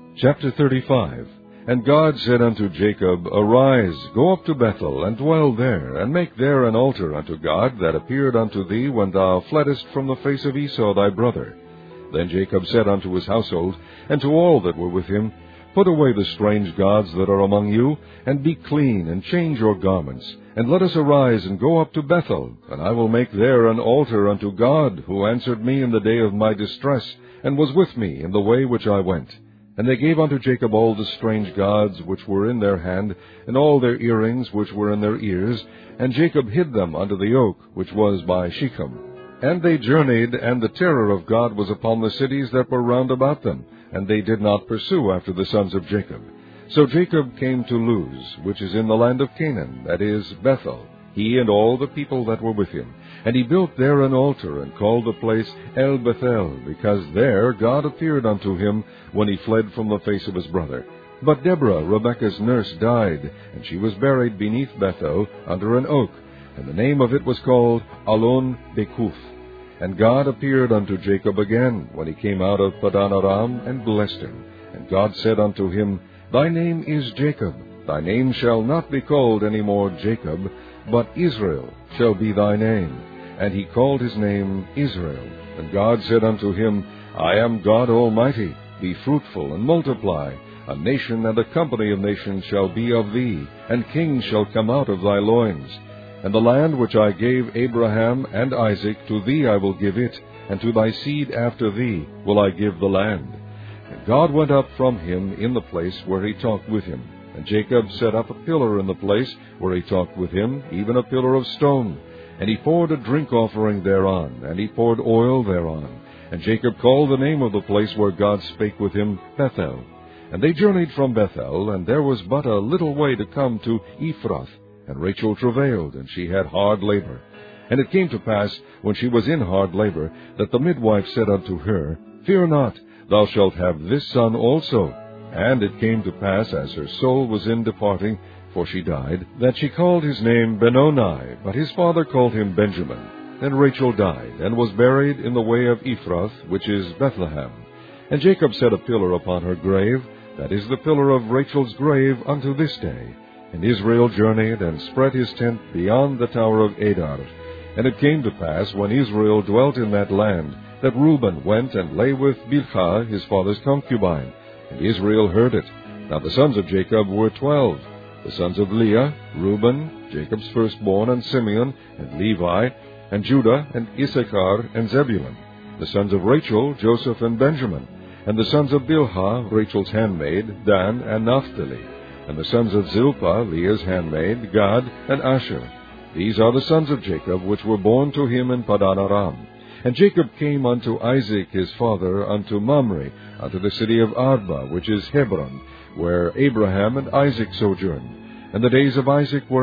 Chapter 35. And God said unto Jacob, Arise, go up to Bethel, and dwell there, and make there an altar unto God that appeared unto thee when thou fleddest from the face of Esau thy brother. Then Jacob said unto his household, and to all that were with him, Put away the strange gods that are among you, and be clean, and change your garments, and let us arise and go up to Bethel, and I will make there an altar unto God, who answered me in the day of my distress, and was with me in the way which I went. And they gave unto Jacob all the strange gods which were in their hand, and all their earrings which were in their ears, and Jacob hid them under the oak which was by Shechem. And they journeyed, and the terror of God was upon the cities that were round about them, and they did not pursue after the sons of Jacob. So Jacob came to Luz, which is in the land of Canaan, that is, Bethel, he and all the people that were with him. And he built there an altar, and called the place El Bethel, because there God appeared unto him when he fled from the face of his brother. But Deborah, Rebekah's nurse, died, and she was buried beneath Bethel under an oak, and the name of it was called Allon Bacuth. And God appeared unto Jacob again when he came out of Padan Aram, and blessed him. And God said unto him, Thy name is Jacob. Thy name shall not be called any more Jacob, but Israel shall be thy name. And he called his name Israel. And God said unto him, I am God Almighty. Be fruitful, and multiply. A nation and a company of nations shall be of thee, and kings shall come out of thy loins. And the land which I gave Abraham and Isaac, to thee I will give it, and to thy seed after thee will I give the land. And God went up from him in the place where he talked with him. And Jacob set up a pillar in the place where he talked with him, even a pillar of stone. And he poured a drink offering thereon, and he poured oil thereon. And Jacob called the name of the place where God spake with him, Bethel. And they journeyed from Bethel, and there was but a little way to come to Ephrath. And Rachel travailed, and she had hard labor. And it came to pass, when she was in hard labor, that the midwife said unto her, Fear not, thou shalt have this son also. And it came to pass, as her soul was in departing, for she died, that she called his name Benoni, but his father called him Benjamin. And Rachel died, and was buried in the way of Ephrath, which is Bethlehem. And Jacob set a pillar upon her grave, that is the pillar of Rachel's grave unto this day. And Israel journeyed, and spread his tent beyond the tower of Adar. And it came to pass, when Israel dwelt in that land, that Reuben went and lay with Bilhah his father's concubine. And Israel heard it. Now the sons of Jacob were 12. The sons of Leah, Reuben, Jacob's firstborn, and Simeon, and Levi, and Judah, and Issachar, and Zebulun. The sons of Rachel, Joseph, and Benjamin. And the sons of Bilhah, Rachel's handmaid, Dan, and Naphtali. And the sons of Zilpah, Leah's handmaid, Gad, and Asher. These are the sons of Jacob, which were born to him in Padan Aram. And Jacob came unto Isaac his father, unto Mamre, unto the city of Arba, which is Hebron, where Abraham and Isaac sojourned. And the days of Isaac were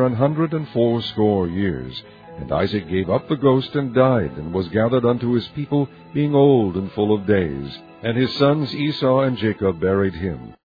180 years. And Isaac gave up the ghost, and died, and was gathered unto his people, being old and full of days. And his sons Esau and Jacob buried him.